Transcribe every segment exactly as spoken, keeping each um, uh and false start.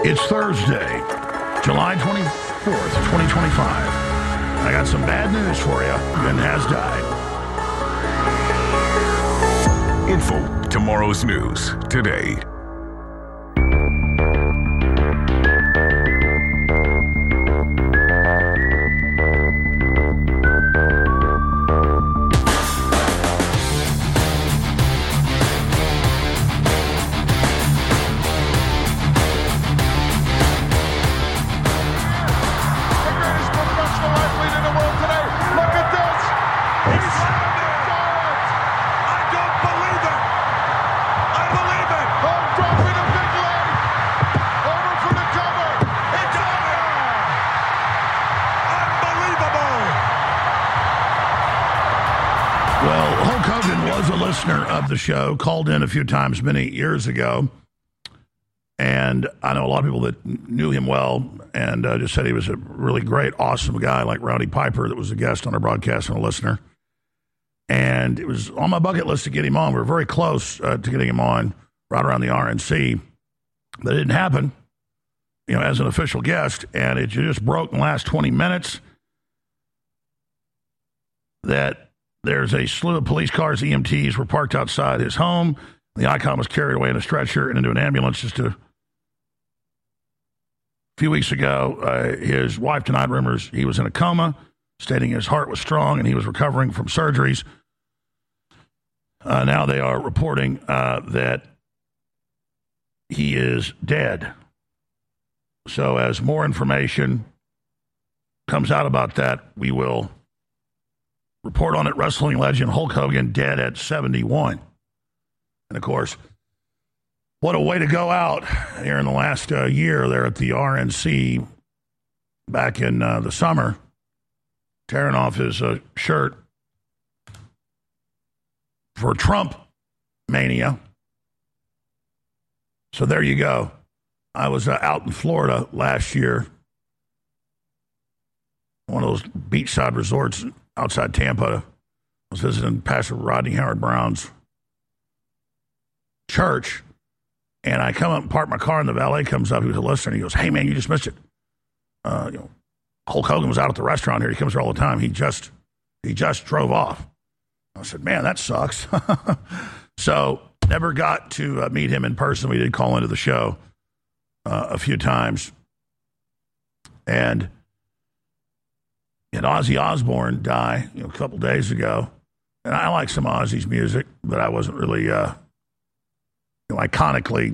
It's Thursday, July twenty-fourth, twenty twenty-five. I got some bad news for you. Ben has died. Info, tomorrow's news, today. Of the show, called in a few times many years ago, and I know a lot of people that knew him well and uh, just said he was a really great, awesome guy like Rowdy Piper that was a guest on our broadcast and a listener. And it was on my bucket list to get him on. We were very close uh, to getting him on right around the R N C, but it didn't happen, you know, as an official guest, and it just broke in the last twenty minutes that there's a slew of police cars, E M Ts, were parked outside his home. The icon was carried away in a stretcher and into an ambulance just a few weeks ago. Uh, his wife denied rumors he was in a coma, stating his heart was strong and he was recovering from surgeries. Uh, now they are reporting uh, that he is dead. So as more information comes out about that, we will report on it. Wrestling legend Hulk Hogan dead at seventy-one. And, of course, what a way to go out here in the last uh, year there at the R N C back in uh, the summer, tearing off his uh, shirt for Trump mania. So there you go. I was uh, out in Florida last year, one of those beachside resorts outside Tampa. I was visiting Pastor Rodney Howard Brown's church, and I come up and park my car, and the valet comes up. He was a listener, and he goes, "Hey, man, you just missed it. Uh, you know, Hulk Hogan was out at the restaurant here. He comes here all the time. He just he just drove off." I said, "Man, that sucks." So never got to uh, meet him in person. We did call into the show uh, a few times, and and Ozzy Osbourne died, you know, a couple days ago. And I like some Ozzy's music, but I wasn't really, uh, you know, iconically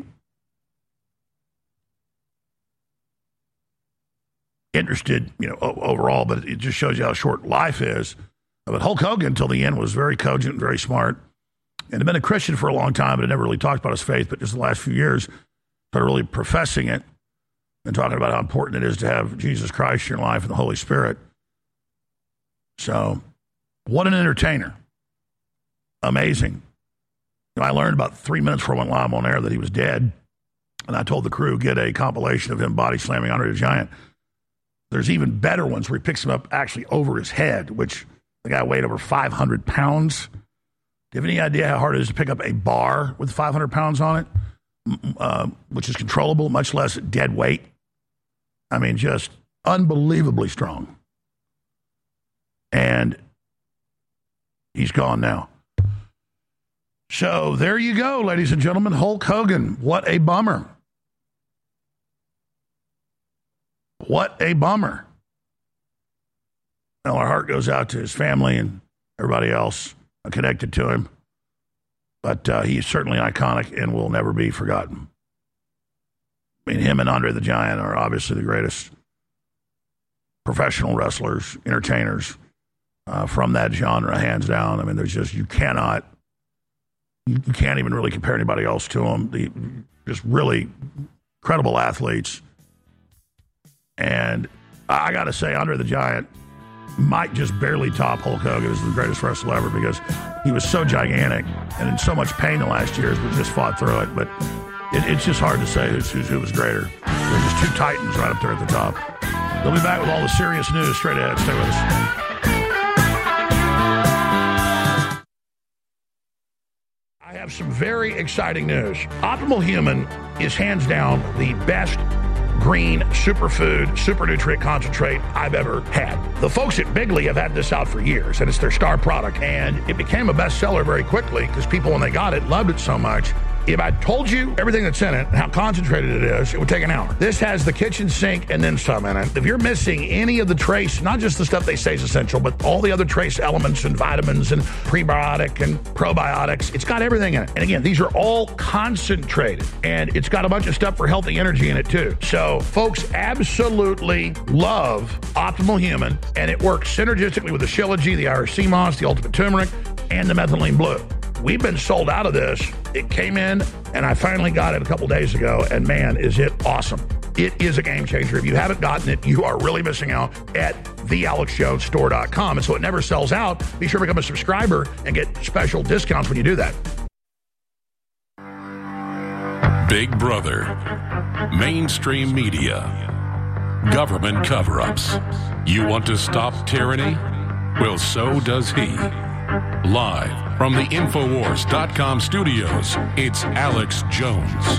interested, you know, o- overall. But it just shows you how short life is. But Hulk Hogan, until the end, was very cogent, very smart, and had been a Christian for a long time, but had never really talked about his faith. But just the last few years, started really professing it and talking about how important it is to have Jesus Christ in your life and the Holy Spirit. So, what an entertainer. Amazing. You know, I learned about three minutes before I went live on air that he was dead. And I told the crew, get a compilation of him body slamming Andre the Giant. There's even better ones where he picks him up actually over his head, which the guy weighed over five hundred pounds. Do you have any idea how hard it is to pick up a bar with five hundred pounds on it, uh, which is controllable, much less dead weight? I mean, just unbelievably strong. And he's gone now. So there you go, ladies and gentlemen. Hulk Hogan. What a bummer. What a bummer. Well, our heart goes out to his family and everybody else connected to him. But uh, he is certainly iconic and will never be forgotten. I mean, him and Andre the Giant are obviously the greatest professional wrestlers, entertainers, Uh, from that genre, hands down. I mean, there's just, you cannot, you can't even really compare anybody else to them. The, just really credible athletes. And I got to say, Andre the Giant might just barely top Hulk Hogan as the greatest wrestler ever, because he was so gigantic and in so much pain the last years, but just fought through it. But it, it's just hard to say who's, who was greater. There's just two titans right up there at the top. We'll be back with all the serious news straight ahead. Stay with us. I have some very exciting news. Optimal Human is hands down the best green superfood, super nutrient concentrate I've ever had. The folks at Bigley have had this out for years, and it's their star product. And it became a bestseller very quickly because people, when they got it, loved it so much. If I told you everything that's in it and how concentrated it is, it would take an hour. This has the kitchen sink and then some in it. If you're missing any of the trace, not just the stuff they say is essential, but all the other trace elements and vitamins and prebiotic and probiotics, it's got everything in it. And again, these are all concentrated, and it's got a bunch of stuff for healthy energy in it too. So folks absolutely love Optimal Human, and it works synergistically with the Shilajit, the Irish Sea Moss, the Ultimate Turmeric, and the Methylene Blue. We've been sold out of this. It came in, and I finally got it a couple days ago, and man, is it awesome. It is a game changer. If you haven't gotten it, you are really missing out at the alex jones store dot com. And so it never sells out. Be sure to become a subscriber and get special discounts when you do that. Big Brother, mainstream media, government cover-ups. You want to stop tyranny? Well, so does he. Live from the Infowars dot com studios, it's Alex Jones.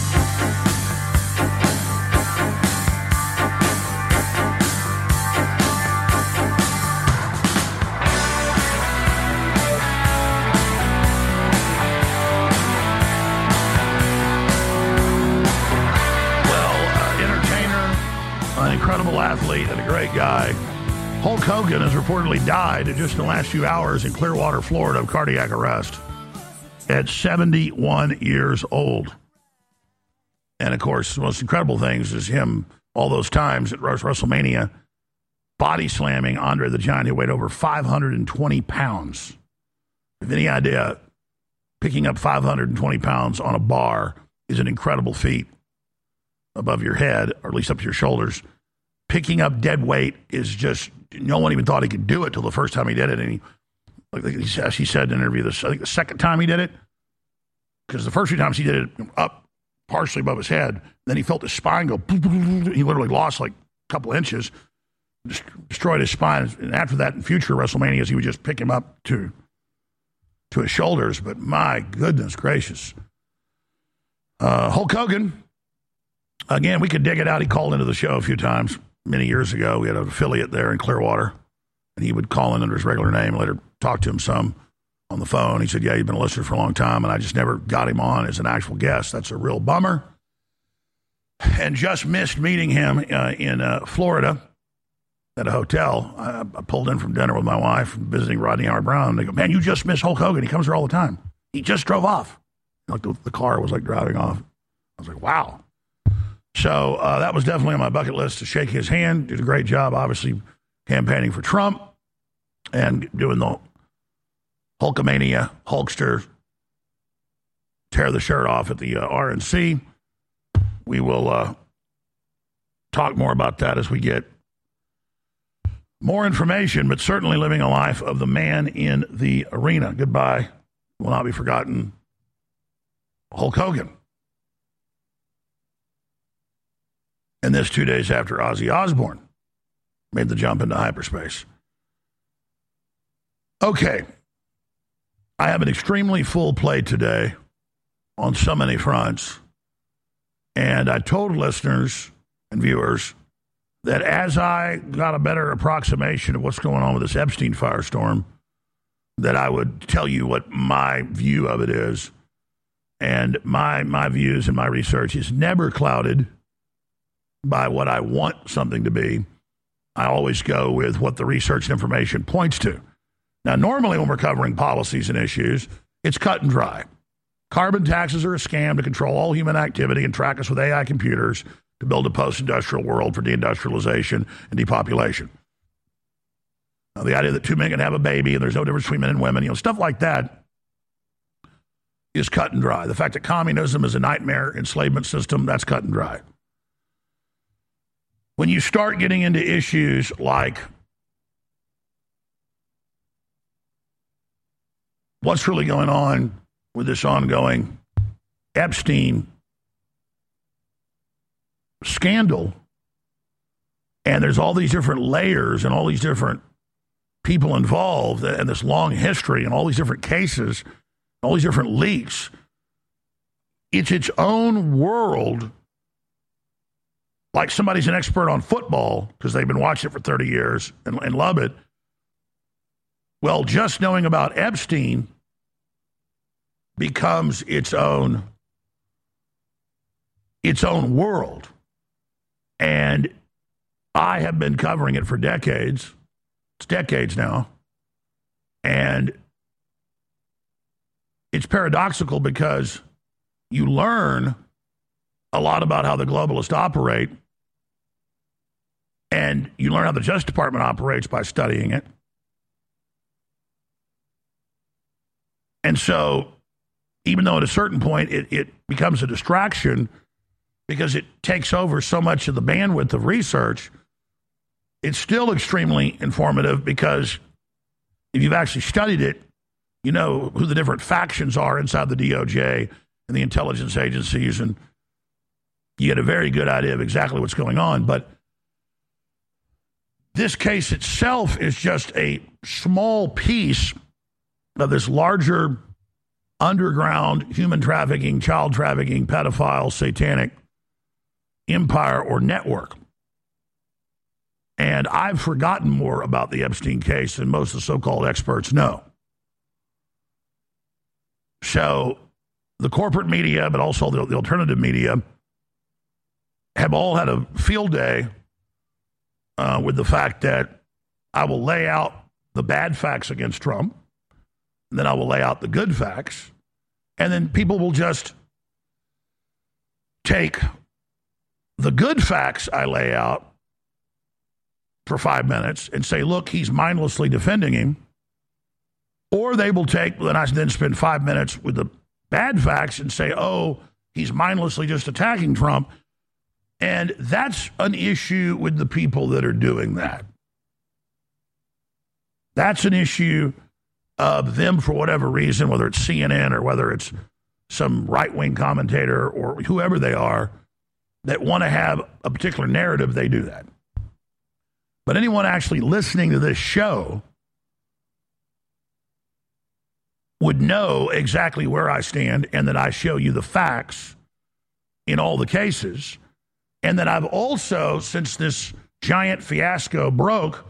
Athlete and a great guy. Hulk Hogan has reportedly died just in the last few hours in Clearwater, Florida, of cardiac arrest at seventy-one years old. And of course, the most incredible things is him all those times at WrestleMania body slamming Andre the Giant, who weighed over five hundred twenty pounds. If any idea, picking up five hundred twenty pounds on a bar is an incredible feat above your head, or at least up to your shoulders. Picking up dead weight is just, no one even thought he could do it till the first time he did it. And he, like he said in an interview, this, I think the second time he did it, because the first few times he did it up partially above his head, then he felt his spine go, he literally lost like a couple inches, destroyed his spine. And after that, in future WrestleManias, he would just pick him up to, to his shoulders. But my goodness gracious. Uh, Hulk Hogan, again, we could dig it out. He called into the show a few times. Many years ago, we had an affiliate there in Clearwater, and he would call in under his regular name and later talk to him some on the phone. He said, yeah, he'd been a listener for a long time, and I just never got him on as an actual guest. That's a real bummer. And just missed meeting him uh, in uh, Florida at a hotel. I, I pulled in from dinner with my wife, visiting Rodney Howard Brown. They go, man, you just missed Hulk Hogan. He comes here all the time. He just drove off. Like the, the car was like driving off. I was like, wow. So uh, that was definitely on my bucket list to shake his hand. Did a great job, obviously, campaigning for Trump and doing the Hulkamania, Hulkster, tear the shirt off at the uh, R N C. We will uh, talk more about that as we get more information, but certainly living a life of the man in the arena. Goodbye. Will not be forgotten. Hulk Hogan. And this two days after Ozzy Osbourne made the jump into hyperspace. Okay. I have an extremely full plate today on so many fronts. And I told listeners and viewers that as I got a better approximation of what's going on with this Epstein firestorm, that I would tell you what my view of it is. And my my views and my research is never clouded by what I want something to be. I always go with what the research and information points to. Now, normally when we're covering policies and issues, it's cut and dry. Carbon taxes are a scam to control all human activity and track us with A I computers to build a post-industrial world for deindustrialization and depopulation. Now, the idea that two men can have a baby and there's no difference between men and women, you know, stuff like that is cut and dry. The fact that communism is a nightmare enslavement system, that's cut and dry. When you start getting into issues like what's really going on with this ongoing Epstein scandal, and there's all these different layers and all these different people involved and this long history and all these different cases, all these different leaks, it's its own world like somebody's an expert on football because they've been watching it for thirty years and, and love it. Well, just knowing about Epstein becomes its own its own world. And I have been covering it for decades. It's decades now. And it's paradoxical because you learn a lot about how the globalists operate, and you learn how the Justice Department operates by studying it. And so, even though at a certain point it, it becomes a distraction because it takes over so much of the bandwidth of research, it's still extremely informative because if you've actually studied it, you know who the different factions are inside the D O J and the intelligence agencies, and you get a very good idea of exactly what's going on. But this case itself is just a small piece of this larger underground human trafficking, child trafficking, pedophile, satanic empire or network. And I've forgotten more about the Epstein case than most of the so-called experts know. So the corporate media, but also the, the alternative media, have all had a field day uh, with the fact that I will lay out the bad facts against Trump, and then I will lay out the good facts, and then people will just take the good facts I lay out for five minutes and say, look, he's mindlessly defending him. Or they will take, then I then spend five minutes with the bad facts and say, oh, he's mindlessly just attacking Trump. And that's an issue with the people that are doing that. That's an issue of them for whatever reason, whether it's C N N or whether it's some right-wing commentator or whoever they are that want to have a particular narrative, they do that. But anyone actually listening to this show would know exactly where I stand and that I show you the facts in all the cases. And that I've also, since this giant fiasco broke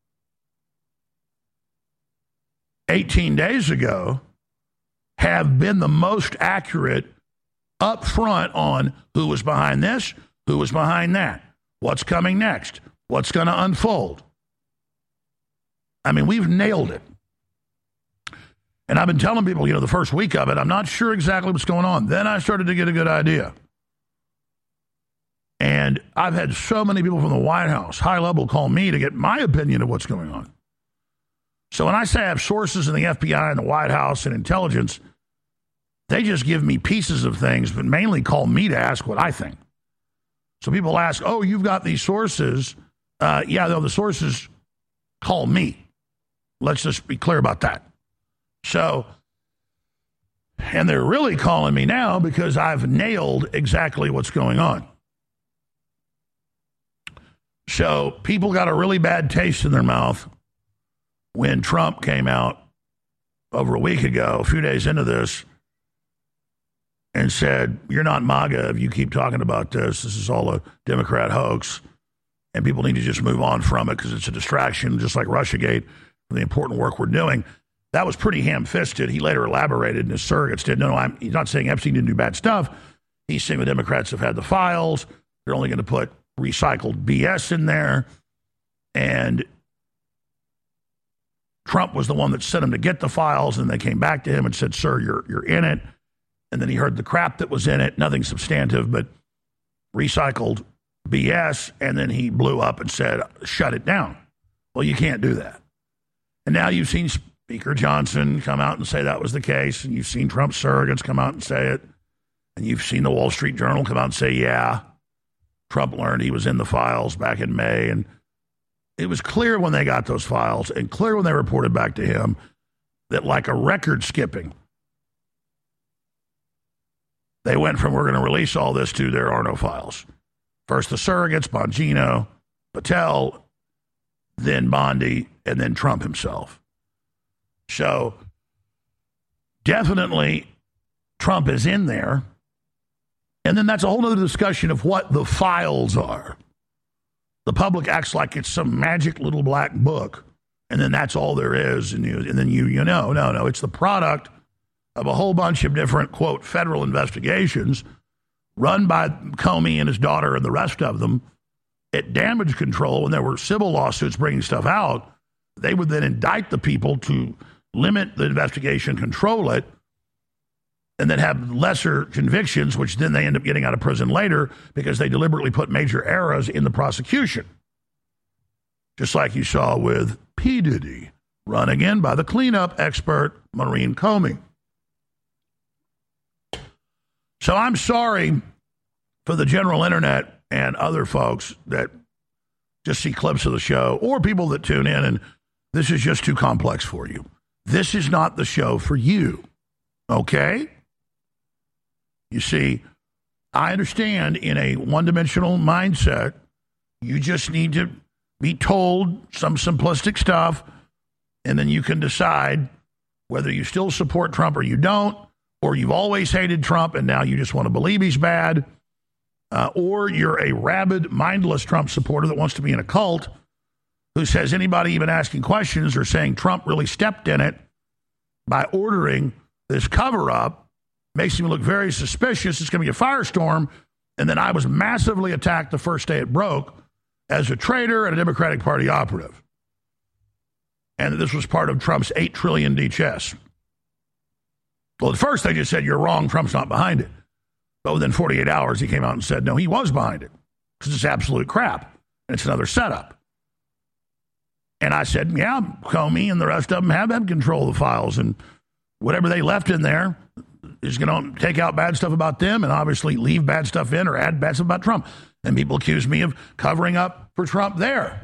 eighteen days ago, have been the most accurate up front on who was behind this, who was behind that, what's coming next, what's going to unfold. I mean, we've nailed it. And I've been telling people, you know, the first week of it, I'm not sure exactly what's going on. Then I started to get a good idea. And I've had so many people from the White House, high level, call me to get my opinion of what's going on. So when I say I have sources in the F B I and the White House and intelligence, they just give me pieces of things, but mainly call me to ask what I think. So people ask, oh, you've got these sources. Uh, yeah, though the sources call me. Let's just be clear about that. So, and they're really calling me now because I've nailed exactly what's going on. So people got a really bad taste in their mouth when Trump came out over a week ago, a few days into this, and said, you're not MAGA if you keep talking about this. This is all a Democrat hoax, and people need to just move on from it because it's a distraction, just like Russiagate, for the important work we're doing. That was pretty ham-fisted. He later elaborated, and his surrogates did. No, no, I'm, he's not saying Epstein didn't do bad stuff. He's saying the Democrats have had the files. They're only going to put recycled B S in there. And Trump was the one that sent him to get the files, and they came back to him and said, sir, you're you're in it. And then he heard the crap that was in it, nothing substantive, but recycled B S, and then he blew up and said, shut it down. Well, you can't do that. And now you've seen Speaker Johnson come out and say that was the case, and you've seen Trump's surrogates come out and say it, and you've seen the Wall Street Journal come out and say, yeah, Trump learned he was in the files back in May, and it was clear when they got those files and clear when they reported back to him that like a record skipping, they went from we're going to release all this to there are no files. First the surrogates, Bongino, Patel, then Bondi, and then Trump himself. So definitely Trump is in there. And then that's a whole other discussion of what the files are. The public acts like it's some magic little black book, and then that's all there is. And, you, and then you, you know, no, no, it's the product of a whole bunch of different, quote, federal investigations run by Comey and his daughter and the rest of them. At damage control, when there were civil lawsuits bringing stuff out, they would then indict the people to limit the investigation, control it, and then have lesser convictions, which then they end up getting out of prison later because they deliberately put major errors in the prosecution. Just like you saw with P. Diddy, run again by the cleanup expert, Maureen Comey. So I'm sorry for the general internet and other folks that just see clips of the show, or people that tune in and this is just too complex for you. This is not the show for you, okay? You see, I understand in a one-dimensional mindset, you just need to be told some simplistic stuff, and then you can decide whether you still support Trump or you don't, or you've always hated Trump and now you just want to believe he's bad, uh, or you're a rabid, mindless Trump supporter that wants to be in a cult who says anybody even asking questions or saying Trump really stepped in it by ordering this cover-up makes him look very suspicious. It's going to be a firestorm. And then I was massively attacked the first day it broke as a traitor and a Democratic Party operative. And this was part of Trump's eight trillion dollars D chess. Well, at first they just said, you're wrong, Trump's not behind it. But within forty-eight hours, he came out and said, no, he was behind it. Because it's absolute crap. And it's another setup. And I said, yeah, Comey and the rest of them have had control of the files. And whatever they left in there is going to take out bad stuff about them and obviously leave bad stuff in or add bad stuff about Trump. And people accuse me of covering up for Trump there.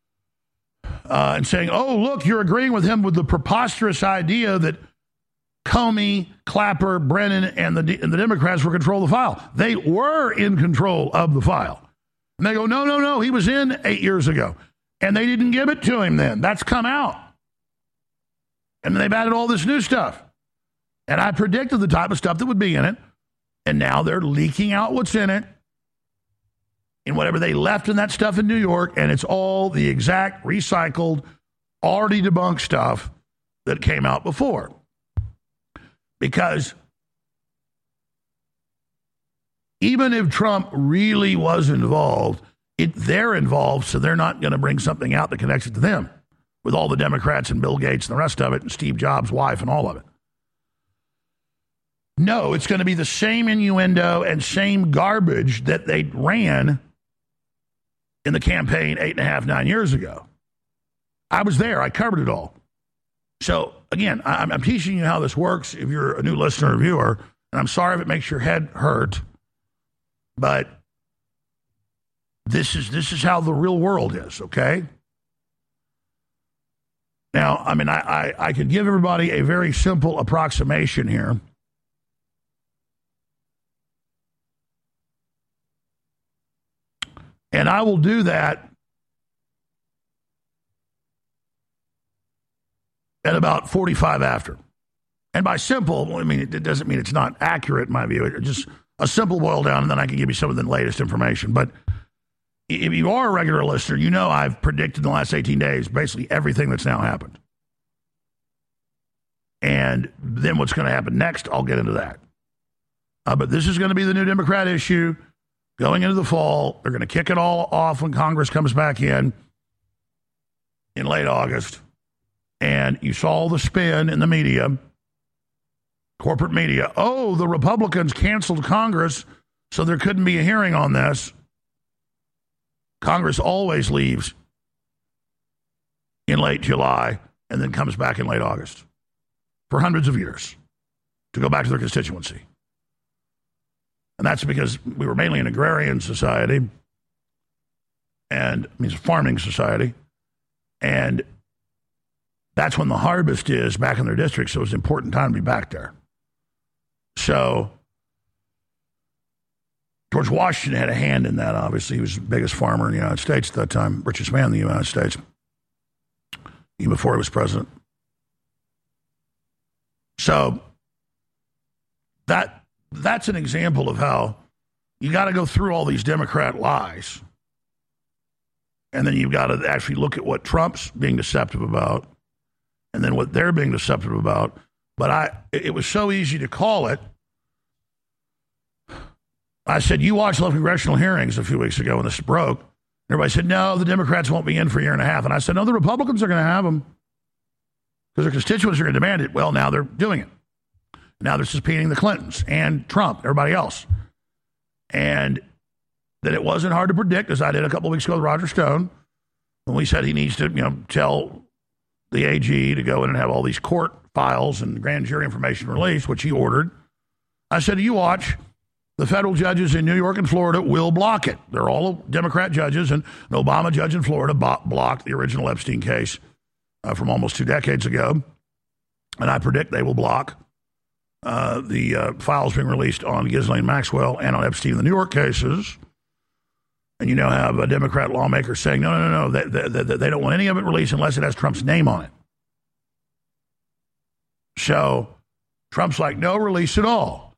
Uh, and saying, oh, look, you're agreeing with him with the preposterous idea that Comey, Clapper, Brennan, and the, and the Democrats were control of the file. They were in control of the file. And they go, no, no, no, he was in eight years ago. And they didn't give it to him then. That's come out. And they've added all this new stuff. And I predicted the type of stuff that would be in it. And now they're leaking out what's in it and whatever they left in that stuff in New York. And it's all the exact recycled, already debunked stuff that came out before. Because even if Trump really was involved, it, they're involved, so they're not going to bring something out that connects it to them with all the Democrats and Bill Gates and the rest of it and Steve Jobs' wife and all of it. No, it's going to be the same innuendo and same garbage that they ran in the campaign eight and a half, nine years ago. I was there. I covered it all. So, again, I'm, I'm teaching you how this works if you're a new listener or viewer, and I'm sorry if it makes your head hurt, but this is this is how the real world is, okay? Now, I mean, I, I, I could give everybody a very simple approximation here. And I will do that at about forty-five after. And by simple, I mean, it doesn't mean it's not accurate in my view. It's just a simple boil down, and then I can give you some of the latest information. But if you are a regular listener, you know I've predicted in the last eighteen days basically everything that's now happened. And then what's going to happen next, I'll get into that. Uh, but this is going to be the new Democrat issue going into the fall. They're going to kick it all off when Congress comes back in in late August. And you saw the spin in the media, corporate media. Oh, the Republicans canceled Congress, so there couldn't be a hearing on this. Congress always leaves in late July and then comes back in late August for hundreds of years to go back to their constituency. And that's because we were mainly an agrarian society and it means a farming society. And that's when the harvest is back in their district, so it's an important time to be back there. So George Washington had a hand in that, obviously. He was the biggest farmer in the United States at that time, richest man in the United States, even before he was president. So that that's an example of how you got to go through all these Democrat lies. And then you've got to actually look at what Trump's being deceptive about and then what they're being deceptive about. But I, it was so easy to call it. I said, you watched the congressional hearings a few weeks ago when this broke. Everybody said, no, the Democrats won't be in for a year and a half. And I said, no, the Republicans are going to have them because their constituents are going to demand it. Well, now they're doing it. Now they're subpoenaing the Clintons and Trump, everybody else. And that it wasn't hard to predict, as I did a couple of weeks ago with Roger Stone, when we said he needs to, you know, tell the A G to go in and have all these court files and grand jury information released, which he ordered. I said, you watch, the federal judges in New York and Florida will block it. They're all Democrat judges, and an Obama judge in Florida bo- blocked the original Epstein case uh, from almost two decades ago. And I predict they will block uh, the uh, files being released on Ghislaine Maxwell and on Epstein in the New York cases. And you now have a Democrat lawmaker saying, no, no, no, no, they, they, they don't want any of it released unless it has Trump's name on it. So Trump's like, no, release it all.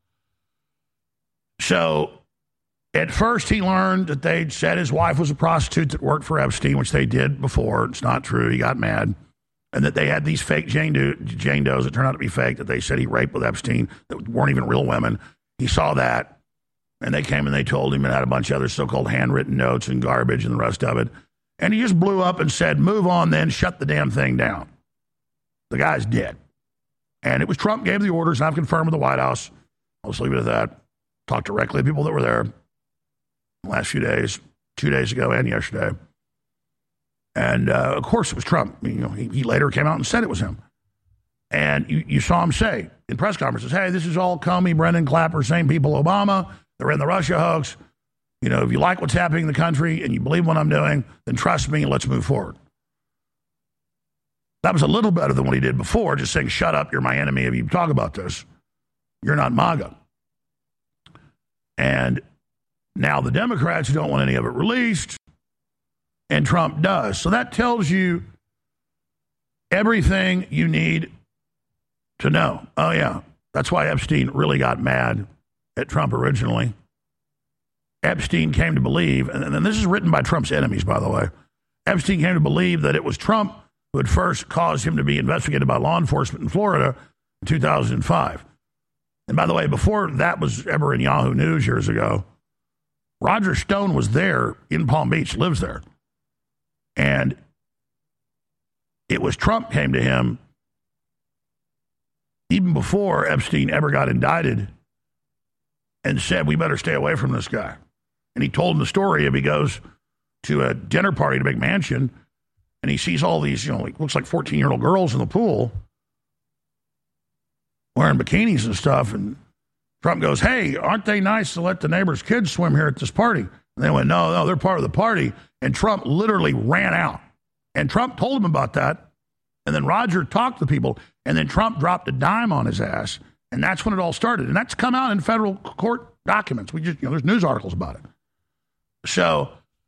So at first he learned that they'd said his wife was a prostitute that worked for Epstein, which they did before. It's not true. He got mad. And that they had these fake Jane, Do- Jane Does that turned out to be fake, that they said he raped with Epstein, that weren't even real women. He saw that. And they came and they told him and had a bunch of other so-called handwritten notes and garbage and the rest of it. And he just blew up and said, move on then, shut the damn thing down. The guy's dead. And it was Trump gave the orders, and I've confirmed with the White House. I'll just leave it at that. Talked directly to people that were there the last few days, two days ago and yesterday. And, uh, of course, it was Trump. I mean, you know, he, he later came out and said it was him. And you, you saw him say in press conferences, hey, this is all Comey, Brennan, Clapper, same people, Obama. They're in the Russia hoax. You know, if you like what's happening in the country and you believe what I'm doing, then trust me and let's move forward. That was a little better than what he did before, just saying, shut up, you're my enemy if you talk about this. You're not MAGA. And now the Democrats don't want any of it released, and Trump does. So that tells you everything you need to know. Oh, yeah, that's why Epstein really got mad at Trump originally. Epstein came to believe, and, and this is written by Trump's enemies, by the way. Epstein came to believe that it was Trump who had first caused him to be investigated by law enforcement in Florida in two thousand five. And by the way, before that was ever in Yahoo News years ago, Roger Stone was there in Palm Beach, lives there. And it was Trump came to him even before Epstein ever got indicted and said, we better stay away from this guy. And he told him the story of he goes to a dinner party at a big mansion and he sees all these, you know, like, looks like fourteen-year-old girls in the pool wearing bikinis and stuff. And Trump goes, hey, aren't they nice to let the neighbor's kids swim here at this party? And they went, no, no, they're part of the party. And Trump literally ran out. And Trump told him about that. And then Roger talked to people. And then Trump dropped a dime on his ass. And that's when it all started. And that's come out in federal court documents. We just, you know, there's news articles about it. So,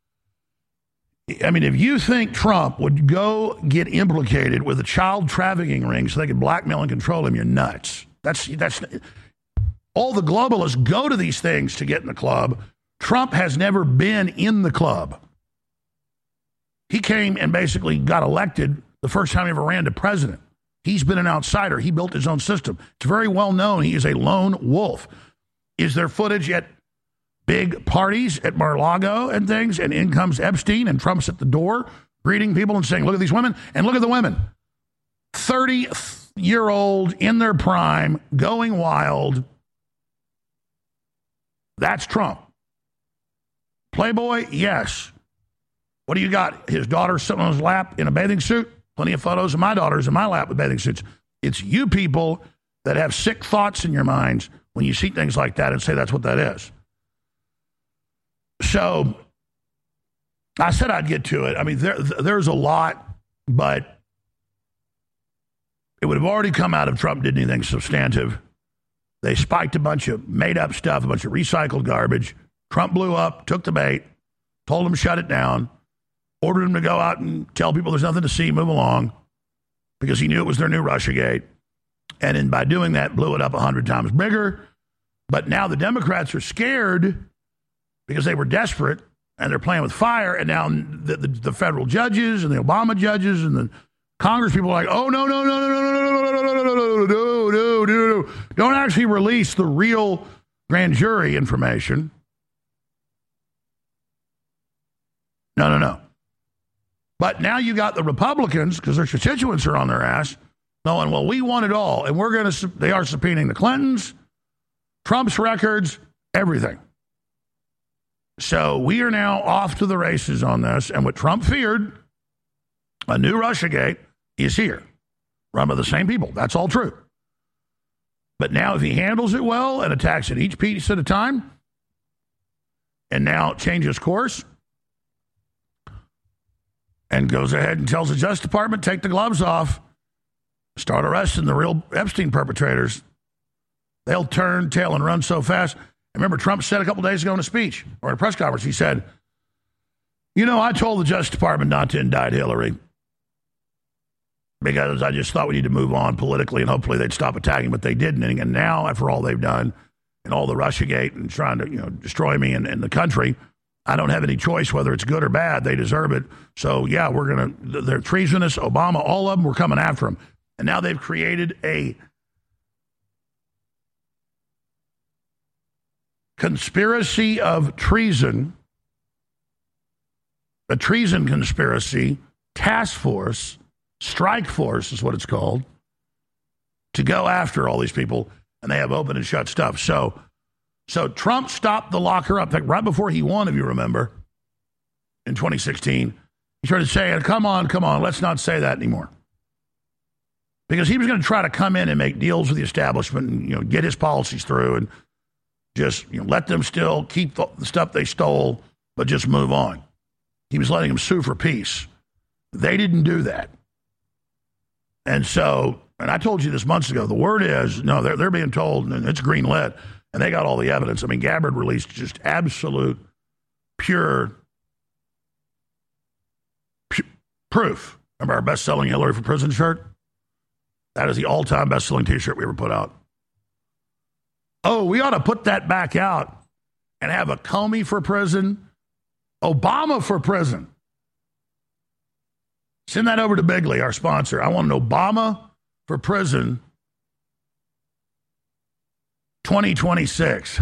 I mean, if you think Trump would go get implicated with a child trafficking ring so they could blackmail and control him, you're nuts. That's, that's, all the globalists go to these things to get in the club. Trump has never been in the club. He came and basically got elected the first time he ever ran to president. He's been an outsider. He built his own system. It's very well known he is a lone wolf. Is there footage at big parties at Mar-a-Lago and things, and in comes Epstein, and Trump's at the door greeting people and saying, look at these women, and look at the women. thirty-year-old in their prime, going wild. That's Trump. Playboy, yes. What do you got? His daughter sitting on his lap in a bathing suit? Plenty of photos of my daughters in my lap with bathing suits. It's you people that have sick thoughts in your minds when you see things like that and say that's what that is. So I said I'd get to it. I mean, there, there's a lot, but it would have already come out if Trump did anything substantive. They spiked a bunch of made-up stuff, a bunch of recycled garbage. Trump blew up, took the bait, told him to shut it down, ordered him to go out and tell people there's nothing to see, move along, because he knew it was their new Russiagate. And then by doing that, blew it up a hundred times bigger. But now the Democrats are scared because they were desperate and they're playing with fire. And now the, the, the federal judges and the Obama judges and the Congress people are like, oh, no, no, no, no, no, no, no, no, no, no, no, no, no, no, no. Don't actually release the real grand jury information. No, no, no. But now you got the Republicans, because their constituents are on their ass, going, well, we want it all. And we're going to, they are subpoenaing the Clintons, Trump's records, everything. So we are now off to the races on this. And what Trump feared, a new Russiagate, is here. Run by the same people. That's all true. But now if he handles it well and attacks it each piece at a time, and now changes course, and goes ahead and tells the Justice Department, take the gloves off, start arresting the real Epstein perpetrators, they'll turn tail and run so fast. Remember, Trump said a couple days ago in a speech or in a press conference, he said, you know, I told the Justice Department not to indict Hillary because I just thought we need to move on politically and hopefully they'd stop attacking, but they didn't. And now, after all they've done and all the Russiagate and trying to, you know, destroy me and, and the country, I don't have any choice whether it's good or bad. They deserve it. So, yeah, we're going to, they're treasonous. Obama, all of them, we're coming after them. And now they've created a conspiracy of treason, a treason conspiracy, task force, strike force is what it's called, to go after all these people. And they have open and shut stuff. So, So Trump stopped the locker up. In fact, right before he won, if you remember, in twenty sixteen, he started saying, come on, come on, let's not say that anymore. Because he was going to try to come in and make deals with the establishment and, you know, get his policies through and just, you know, let them still keep the, the stuff they stole, but just move on. He was letting them sue for peace. They didn't do that. And so, and I told you this months ago, the word is, no, they're, they're being told, and it's green lit. And they got all the evidence. I mean, Gabbard released just absolute, pure, pu- proof. Remember our best-selling Hillary for Prison shirt? That is the all-time best-selling T-shirt we ever put out. Oh, we ought to put that back out and have a Comey for prison, Obama for prison. Send that over to Bigley, our sponsor. I want an Obama for prison twenty twenty-six.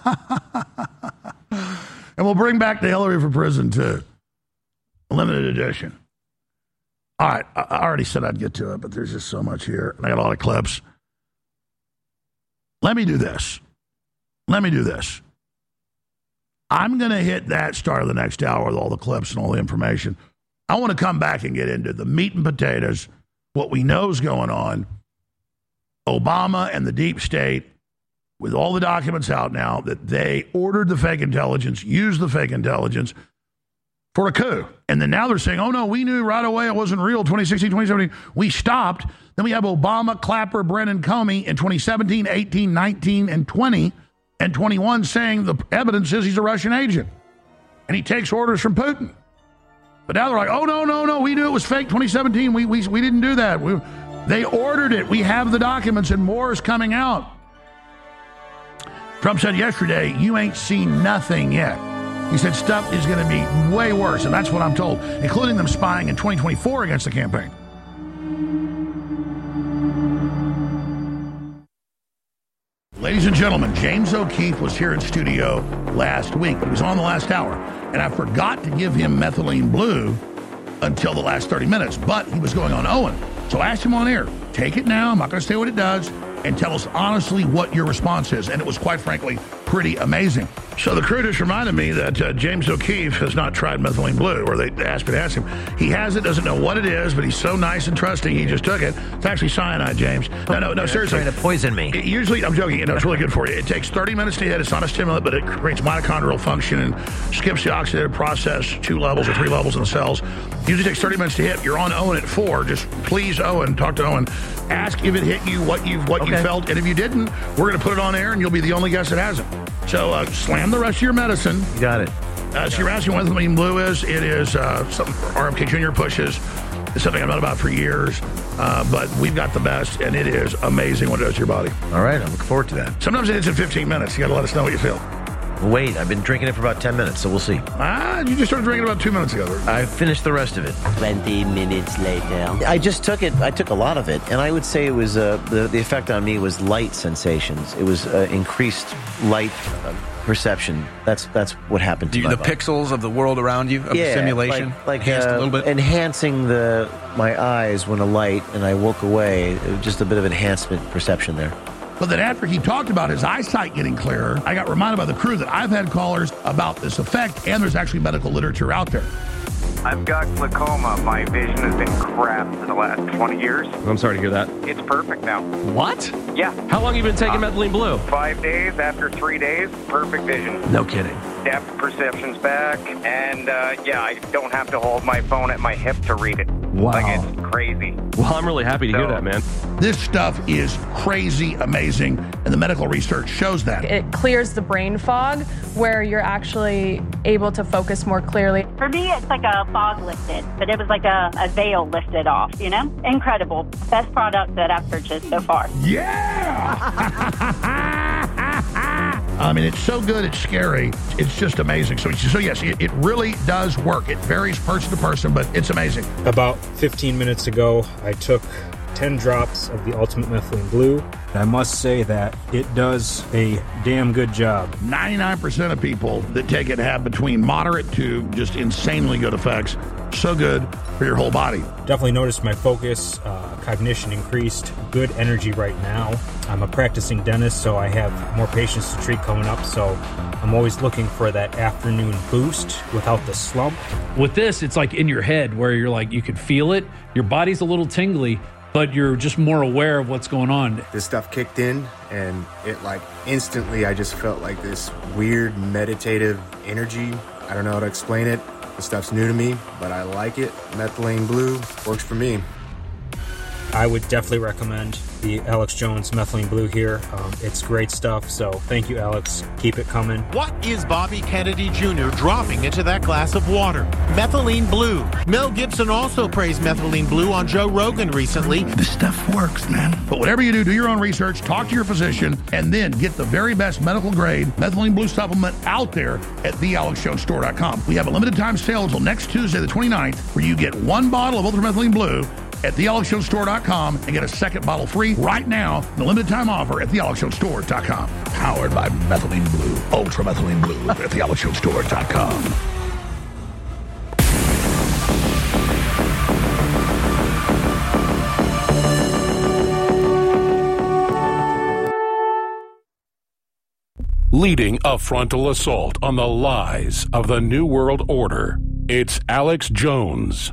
And we'll bring back the Hillary for prison, too. Limited edition. All right. I already said I'd get to it, but there's just so much here. And I got a lot of clips. Let me do this. Let me do this. I'm going to hit that start of the next hour with all the clips and all the information. I want to come back and get into the meat and potatoes, what we know is going on, Obama and the deep state, with all the documents out now, that they ordered the fake intelligence, used the fake intelligence for a coup. And then now they're saying, oh, no, we knew right away it wasn't real, twenty sixteen, twenty seventeen. We stopped. Then we have Obama, Clapper, Brennan, Comey in twenty seventeen, eighteen, nineteen, and twenty, and twenty-one saying the evidence is he's a Russian agent. And he takes orders from Putin. But now they're like, oh, no, no, no, we knew it was fake twenty seventeen. We, we, we didn't do that. We, they ordered it. We have the documents, and more is coming out. Trump said yesterday, you ain't seen nothing yet. He said stuff is going to be way worse, and that's what I'm told, including them spying in twenty twenty-four against the campaign. Ladies and gentlemen, James O'Keefe was here in studio last week. He was on the last hour, and I forgot to give him methylene blue until the last thirty minutes, but he was going on Owen. So I asked him on air, take it now, I'm not going to say what it does, and tell us honestly what your response is. And it was, quite frankly, pretty amazing. So the crew just reminded me that uh, James O'Keefe has not tried methylene blue, or they asked me to ask him. He has it, doesn't know what it is, but he's so nice and trusting, he just took it. It's actually cyanide, James. No, no, no, You're seriously. trying to poison me. It usually, I'm joking, you know, it's really good for you. It takes thirty minutes to hit. It's not a stimulant, but it creates mitochondrial function and skips the oxidative process two levels or three levels in the cells. Usually takes thirty minutes to hit. You're on Owen at four. Just please, Owen, talk to Owen. Ask if it hit you, what you've what Okay. you felt, and if you didn't, we're going to put it on air, and you'll be the only guest that hasn't. So uh, slam the rest of your medicine. You got it. Uh, so you're asking what methylene blue is. It is uh, something R M K Junior pushes. It's something I've known about for years, uh, but we've got the best, and it is amazing what it does to your body. All right, I look forward to that. Sometimes it hits in fifteen minutes. You got to let us know what you feel. Wait, I've been drinking it for about ten minutes, so we'll see. Ah, you just started drinking about two minutes ago. I finished the rest of it. twenty minutes later. I just took it, I took a lot of it, and I would say it was, uh, the, the effect on me was light sensations. It was uh, increased light uh, perception. That's that's what happened to the, my the body. pixels of the world around you, of yeah, the simulation, like, like enhanced uh, a little bit? enhancing the my eyes when a light, and I woke away. It was just a bit of enhancement perception there. But then after he talked about his eyesight getting clearer, I got reminded by the crew that I've had callers about this effect, and there's actually medical literature out there. I've got glaucoma. My vision has been crap for the last twenty years. I'm sorry to hear that. It's perfect now. What? Yeah. How long have you been taking Uh, methylene blue? Five days. After three days, perfect vision. No kidding. Depth perception's back. And, uh, yeah, I don't have to hold my phone at my hip to read it. Wow. Like, it's crazy. Well, I'm really happy to hear So- that, man. This stuff is crazy amazing, and the medical research shows that. It clears the brain fog where you're actually able to focus more clearly. For me, it's like a fog lifted, but it was like a, a veil lifted off, you know? Incredible. Best product that I've purchased so far. Yeah! I mean, it's so good, it's scary. It's just amazing. So, so yes, it, it really does work. It varies person to person, but it's amazing. About fifteen minutes ago, I took ten drops of the Ultimate Methylene Blue. I must say that it does a damn good job. ninety-nine percent of people that take it have between moderate to just insanely good effects. So good for your whole body. Definitely noticed my focus, uh, cognition increased, good energy right now. I'm a practicing dentist, so I have more patients to treat coming up, so I'm always looking for that afternoon boost without the slump. With this, it's like in your head where you're like, you can feel it. Your body's a little tingly, but you're just more aware of what's going on. This stuff kicked in, and it like instantly, I just felt like this weird meditative energy. I don't know how to explain it. The stuff's new to me, but I like it. Methylene Blue works for me. I would definitely recommend the Alex Jones Methylene Blue here. Um, it's great stuff, so thank you, Alex. Keep it coming. What is Bobby Kennedy Junior dropping into that glass of water? Methylene Blue. Mel Gibson also praised Methylene Blue on Joe Rogan recently. This stuff works, man. But whatever you do, do your own research, talk to your physician, and then get the very best medical grade Methylene Blue supplement out there at the alex jones store dot com. We have a limited time sale until next Tuesday, the twenty-ninth, where you get one bottle of Ultra Methylene Blue at the alex jones store dot com and get a second bottle free right now. The limited time offer at the alex jones store dot com. Powered by Methylene Blue, Ultra Methylene Blue at the alex jones store dot com. Leading a frontal assault on the lies of the New World Order, it's Alex Jones.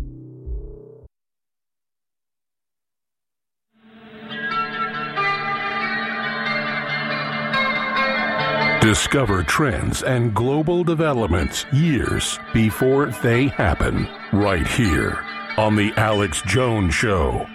Discover trends and global developments years before they happen, right here on The Alex Jones Show.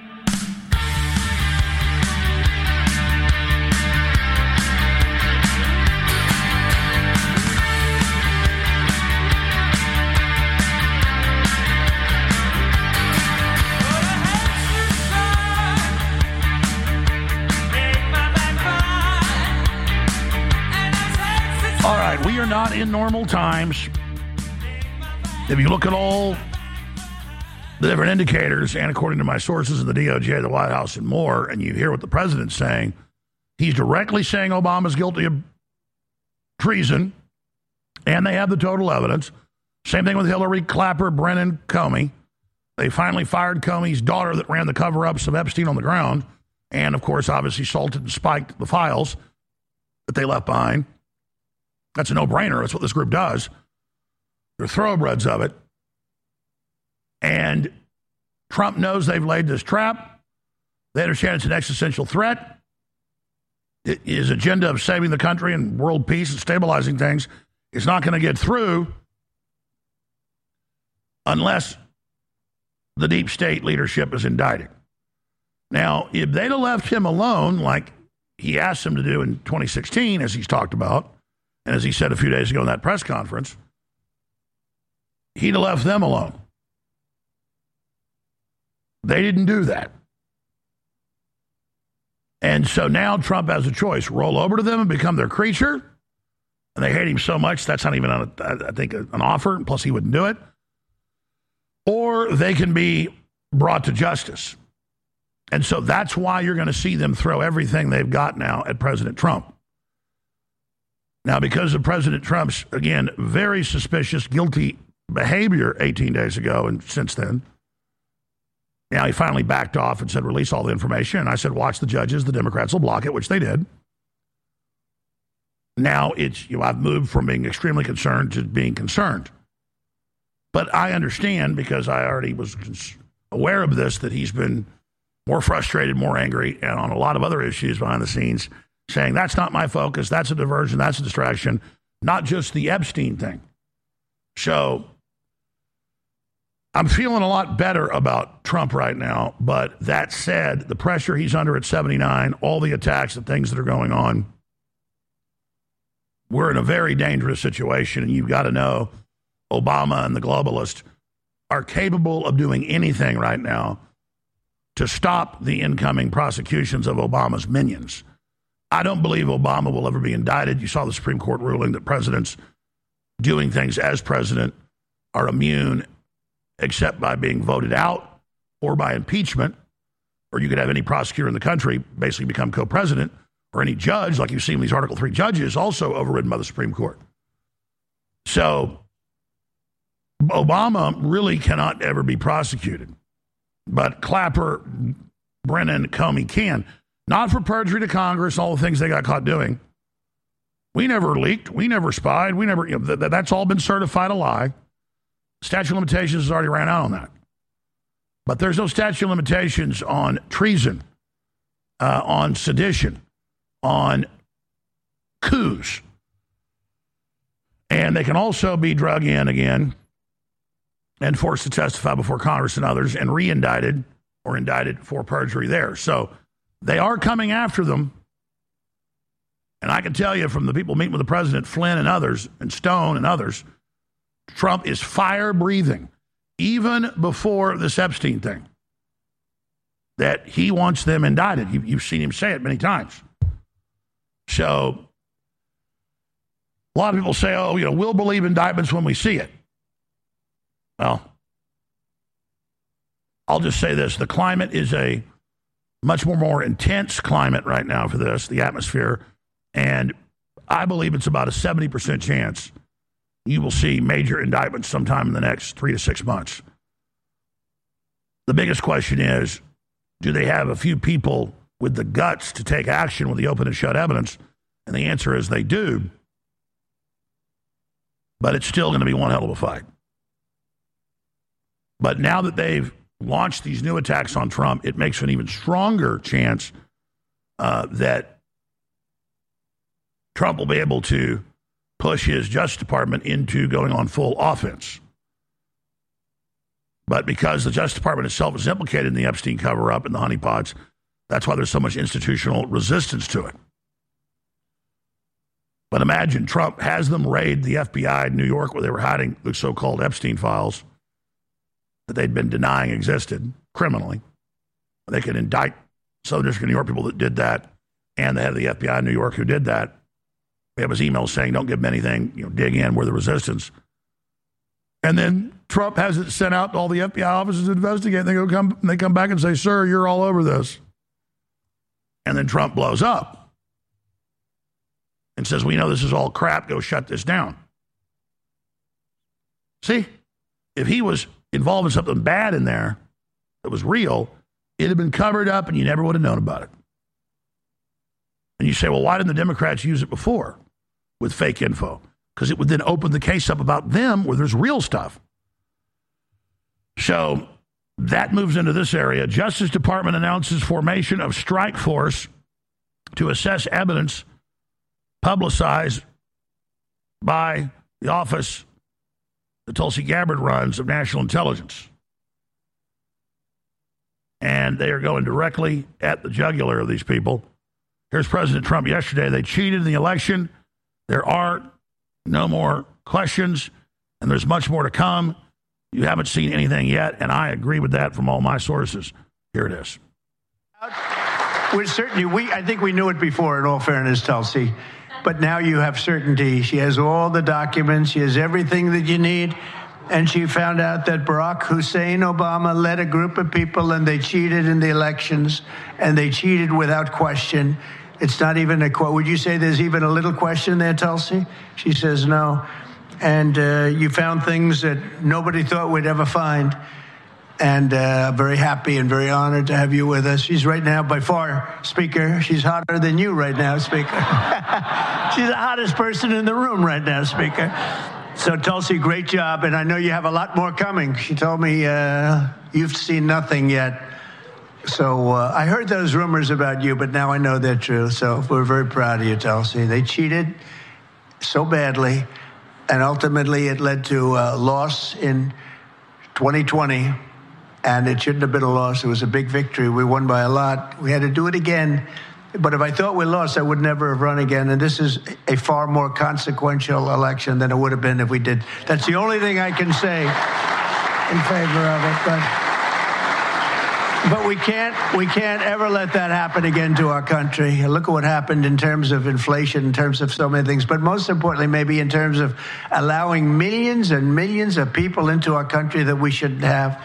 All right, we are not in normal times. If you look at all the different indicators, and according to my sources in the D O J, the White House, and more, and you hear what the president's saying, he's directly saying Obama's guilty of treason, and they have the total evidence. Same thing with Hillary, Clapper, Brennan, Comey. They finally fired Comey's daughter that ran the cover-ups of Epstein on the ground, and, of course, obviously salted and spiked the files that they left behind. That's a no-brainer. That's what this group does. They're thoroughbreds of it. And Trump knows they've laid this trap. They understand it's an existential threat. His agenda of saving the country and world peace and stabilizing things is not going to get through unless the deep state leadership is indicted. Now, if they'd have left him alone, like he asked them to do in twenty sixteen, as he's talked about, and as he said a few days ago in that press conference, he'd have left them alone. They didn't do that. And so now Trump has a choice. Roll over to them and become their creature, and and they hate him so much that's not even, on a, I think, an offer, and plus he wouldn't do it. Or they can be brought to justice. And so that's why you're going to see them throw everything they've got now at President Trump. Now, because of President Trump's, again, very suspicious, guilty behavior eighteen days ago and since then, now he finally backed off and said, release all the information. And I said, watch the judges. The Democrats will block it, which they did. Now it's, you know, I've moved from being extremely concerned to being concerned. But I understand, because I already was aware of this, that he's been more frustrated, more angry, and on a lot of other issues behind the scenes, saying that's not my focus, that's a diversion, that's a distraction, not just the Epstein thing. So I'm feeling a lot better about Trump right now, but that said, the pressure he's under at seventy-nine, all the attacks and things that are going on, we're in a very dangerous situation, and you've got to know Obama and the globalists are capable of doing anything right now to stop the incoming prosecutions of Obama's minions. I don't believe Obama will ever be indicted. You saw the Supreme Court ruling that presidents doing things as president are immune except by being voted out or by impeachment, or you could have any prosecutor in the country basically become co-president, or any judge, like you've seen these Article three judges, also overridden by the Supreme Court. So Obama really cannot ever be prosecuted. But Clapper, Brennan, Comey can. Not for perjury to Congress, all the things they got caught doing. We never leaked. We never spied. We never, you know, th- that's all been certified a lie. Statute of limitations has already ran out on that. But there's no statute of limitations on treason, uh, on sedition, on coups. And they can also be drug in again and forced to testify before Congress and others and re-indicted or indicted for perjury there. So they are coming after them. And I can tell you from the people meeting with the president, Flynn and others, and Stone and others, Trump is fire-breathing, even before this Epstein thing, that he wants them indicted. You, you've seen him say it many times. So a lot of people say, oh, you know, we'll believe indictments when we see it. Well, I'll just say this. The climate is a much more, more intense climate right now for this, the atmosphere. And I believe it's about a seventy percent chance you will see major indictments sometime in the next three to six months. The biggest question is, do they have a few people with the guts to take action with the open and shut evidence? And the answer is they do. But it's still going to be one hell of a fight. But now that they've launched these new attacks on Trump, it makes an even stronger chance uh, that Trump will be able to push his Justice Department into going on full offense. But because the Justice Department itself is implicated in the Epstein cover-up and the honeypots, that's why there's so much institutional resistance to it. But imagine Trump has them raid the F B I in New York where they were hiding the so-called Epstein files that they'd been denying existed criminally. They could indict Southern District of New York people that did that, and they have the F B I in New York who did that. We have his emails saying, don't give them anything, you know, dig in, we're the resistance. And then Trump has it sent out to all the F B I officers to investigate, and they, go come, and they come back and say, sir, you're all over this. And then Trump blows up and says, we know this is all crap, go shut this down. See, if he was involved in something bad in there that was real, it'd have been covered up and you never would have known about it. And you say, well, why didn't the Democrats use it before with fake info? Because it would then open the case up about them where there's real stuff. So that moves into this area. Justice Department announces formation of strike force to assess evidence publicized by the office that Tulsi Gabbard runs of national intelligence. And they are going directly at the jugular of these people. Here's President Trump yesterday. They cheated in the election. There are no more questions, and there's much more to come. You haven't seen anything yet, and I agree with that from all my sources. Here it is. Well, certainly, we, I think we knew it before, in all fairness, Tulsi. but now you have certainty. She has all the documents. She has everything that you need. And she found out that Barack Hussein Obama led a group of people and they cheated in the elections, and they cheated without question. It's not even a quote. Would you say there's even a little question there, Tulsi? She says no. And uh, you found things that nobody thought we'd ever find. And uh, very happy and very honored to have you with us. She's right now, by far, Speaker, she's hotter than you right now, Speaker. She's the hottest person in the room right now, Speaker. So, Tulsi, great job. And I know you have a lot more coming. She told me uh, you've seen nothing yet. So uh, I heard those rumors about you, but now I know they're true. So we're very proud of you, Tulsi. They cheated so badly, and ultimately it led to a loss in twenty twenty. And it shouldn't have been a loss. It was a big victory. We won by a lot. We had to do it again. But if I thought we lost, I would never have run again. And this is a far more consequential election than it would have been if we did. That's the only thing I can say in favor of it. But, but we can't we can't ever let that happen again to our country. Look at what happened in terms of inflation, in terms of so many things. But most importantly, maybe in terms of allowing millions and millions of people into our country that we shouldn't have.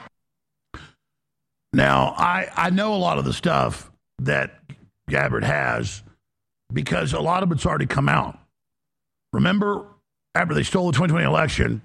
Now, I, I know a lot of the stuff that Gabbard has because a lot of it's already come out. Remember, after they stole the twenty twenty election,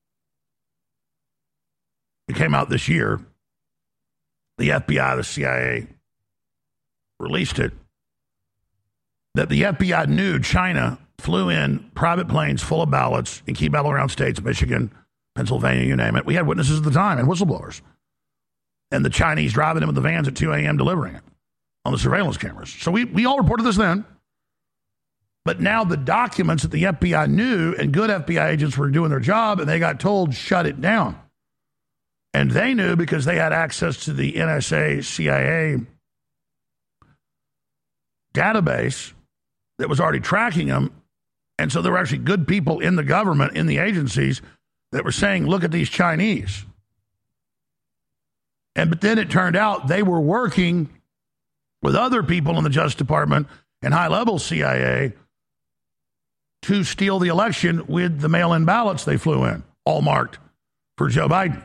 it came out this year, the F B I, the C I A released it, that the F B I knew China flew in private planes full of ballots in key battleground states, Michigan, Pennsylvania, you name it. We had witnesses at the time and whistleblowers. And the Chinese driving in with the vans at two a.m. delivering it on the surveillance cameras. So we, we all reported this then. But now the documents that the F B I knew, and good F B I agents were doing their job, and they got told, shut it down. And they knew because they had access to the N S A, C I A database that was already tracking them. And so there were actually good people in the government, in the agencies, that were saying, look at these Chinese. And but then it turned out they were working with other people in the Justice Department and high-level C I A to steal the election with the mail-in ballots they flew in, all marked for Joe Biden.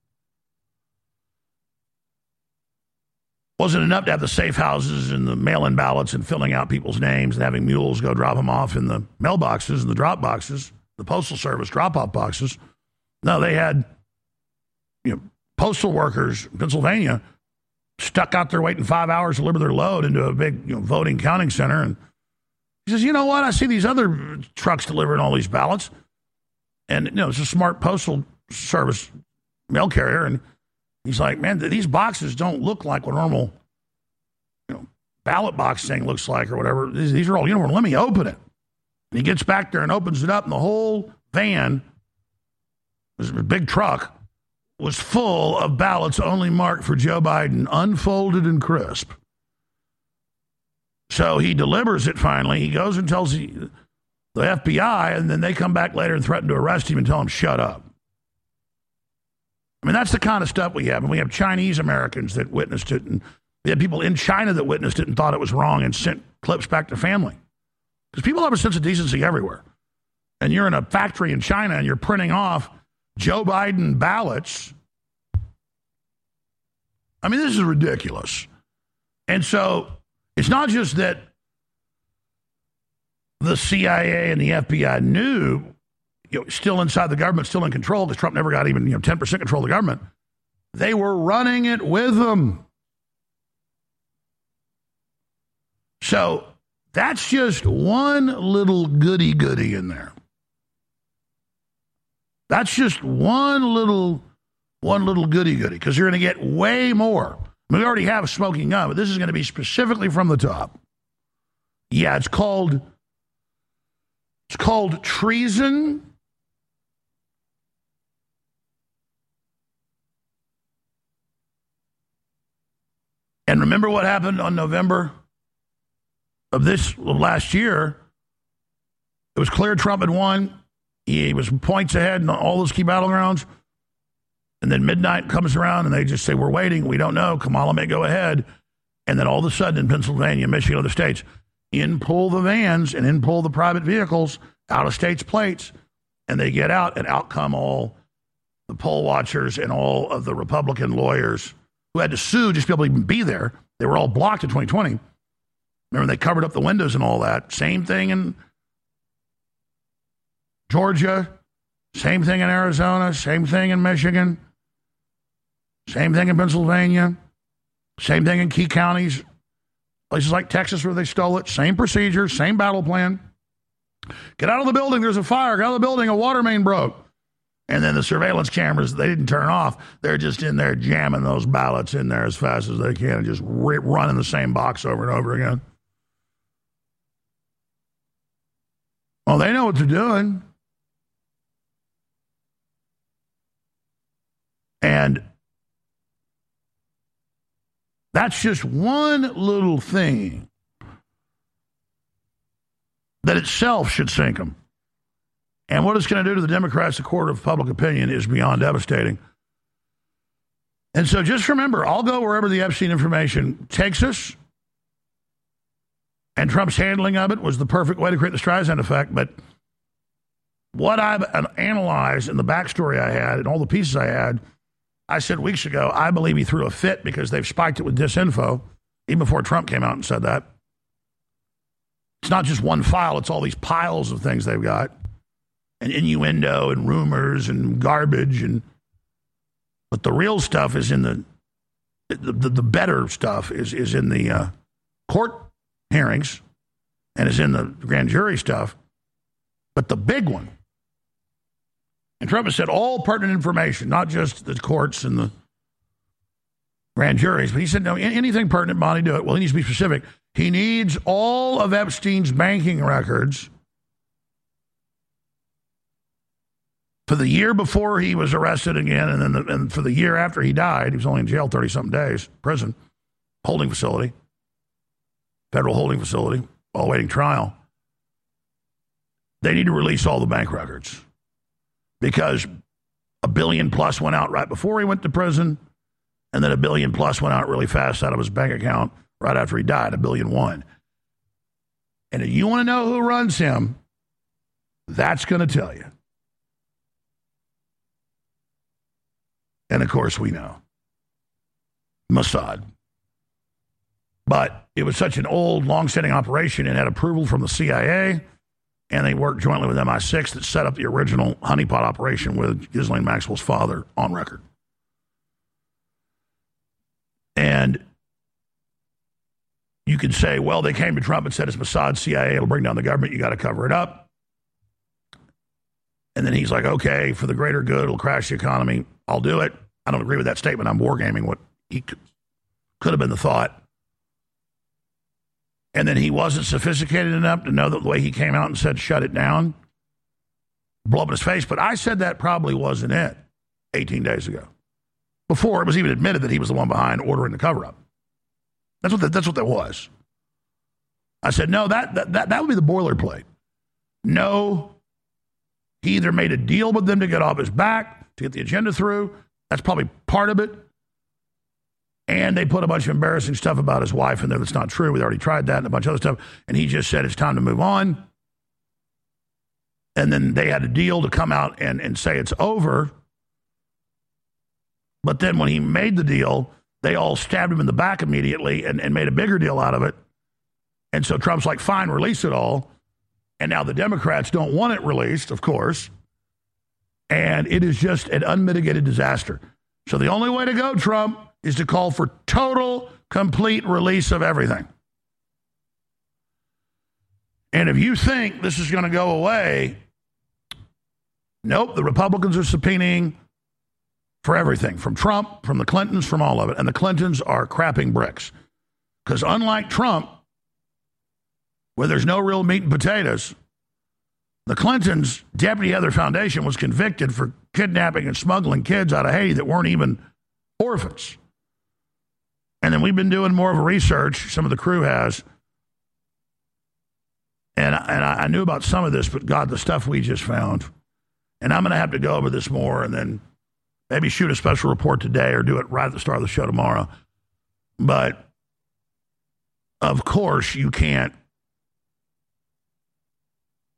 Wasn't enough to have the safe houses and the mail-in ballots and filling out people's names and having mules go drop them off in the mailboxes and the drop boxes, the Postal Service drop-off boxes. No, they had, you know, postal workers in Pennsylvania stuck out there waiting five hours to deliver their load into a big, you know, voting counting center. And he says, you know what? I see these other trucks delivering all these ballots. And, you know, it's a smart postal service mail carrier. And he's like, man, these boxes don't look like what normal, you know, ballot box thing looks like or whatever. These, these are all uniform. Let me open it. And he gets back there and opens it up, and the whole van, this is a big truck, was full of ballots only marked for Joe Biden, unfolded and crisp. So he delivers it finally. He goes and tells the, the F B I, and then they come back later and threaten to arrest him and tell him, shut up. I mean, that's the kind of stuff we have. And we have Chinese Americans that witnessed it, and we had people in China that witnessed it and thought it was wrong and sent clips back to family. Because people have a sense of decency everywhere. And you're in a factory in China and you're printing off Joe Biden ballots. I mean, this is ridiculous. And so it's not just that the C I A and the F B I knew, you know, still inside the government, still in control, because Trump never got even, you know, ten percent control of the government. They were running it with them. So that's just one little goody-goody in there. That's just one little, one little goody-goody, because you're going to get way more. I mean, we already have a smoking gun, but this is going to be specifically from the top. Yeah, it's called, it's called treason. And remember what happened on November of this of last year? It was clear Trump had won. He was points ahead in all those key battlegrounds. And then midnight comes around and they just say, we're waiting. We don't know. Kamala may go ahead. And then all of a sudden in Pennsylvania, Michigan, other states, in pull the vans and in pull the private vehicles out of states' plates, and they get out, and out come all the poll watchers and all of the Republican lawyers who had to sue just to be able to even be there. They were all blocked in twenty twenty. Remember, they covered up the windows and all that. Same thing in Georgia, same thing in Arizona, same thing in Michigan, same thing in Pennsylvania, same thing in key counties, places like Texas where they stole it. Same procedure, same battle plan. Get out of the building, there's a fire. Get out of the building, a water main broke. And then the surveillance cameras, they didn't turn off. They're just in there jamming those ballots in there as fast as they can and just r- running the same box over and over again. Well, they know what they're doing. And that's just one little thing that itself should sink them. And what it's going to do to the Democrats, the court of public opinion, is beyond devastating. And so just remember, I'll go wherever the Epstein information takes us. And Trump's handling of it was the perfect way to create the Streisand effect. But what I've analyzed and the backstory I had and all the pieces I had, I said weeks ago, I believe he threw a fit because they've spiked it with disinfo, even before Trump came out and said that. It's not just one file, it's all these piles of things they've got, and innuendo and rumors and garbage. And but the real stuff is in the, the, the, the better stuff is, is in the uh, court hearings and is in the grand jury stuff. But the big one, and Trump has said all pertinent information, not just the courts and the grand juries, but he said, no, anything pertinent, Bonnie, do it. Well, he needs to be specific. He needs all of Epstein's banking records for the year before he was arrested again, and then the, and for the year after he died. He was only in jail thirty-something days, prison, holding facility, federal holding facility, while awaiting trial. They need to release all the bank records because a billion plus went out right before he went to prison, and then a billion plus went out really fast out of his bank account right after he died, a billion one. And if you want to know who runs him, that's going to tell you. And of course we know. Mossad. But it was such an old, long-standing operation and had approval from the C I A, and they worked jointly with M I six that set up the original honeypot operation with Ghislaine Maxwell's father on record. And you could say, well, they came to Trump and said it's Mossad, C I A, it'll bring down the government, you got to cover it up. And then he's like, okay, for the greater good, it'll crash the economy, I'll do it. I don't agree with that statement. I'm wargaming what he could, could have been the thought. And then he wasn't sophisticated enough to know that the way he came out and said, shut it down, blow up in his face. But I said that probably wasn't it eighteen days ago, before it was even admitted that he was the one behind ordering the cover-up. That's what that, that's what that was. I said, no, that, that, that, that would be the boilerplate. No, he either made a deal with them to get off his back, to get the agenda through. That's probably part of it. And they put a bunch of embarrassing stuff about his wife in there that's not true. We already tried that and a bunch of other stuff. And he just said it's time to move on. And then they had a deal to come out and, and say it's over. But then when he made the deal, they all stabbed him in the back immediately and, and made a bigger deal out of it. And so Trump's like, fine, release it all. And now the Democrats don't want it released, of course. And it is just an unmitigated disaster. So the only way to go, Trump, is to call for total, complete release of everything. And if you think this is going to go away, nope, the Republicans are subpoenaing for everything, from Trump, from the Clintons, from all of it. And the Clintons are crapping bricks. Because unlike Trump, where there's no real meat and potatoes, the Clintons' Deputy Heather Foundation was convicted for kidnapping and smuggling kids out of Haiti that weren't even orphans. And then we've been doing more of a research, some of the crew has, and, and I, I knew about some of this, but God, the stuff we just found. And I'm going to have to go over this more and then maybe shoot a special report today or do it right at the start of the show tomorrow. But, of course, you can't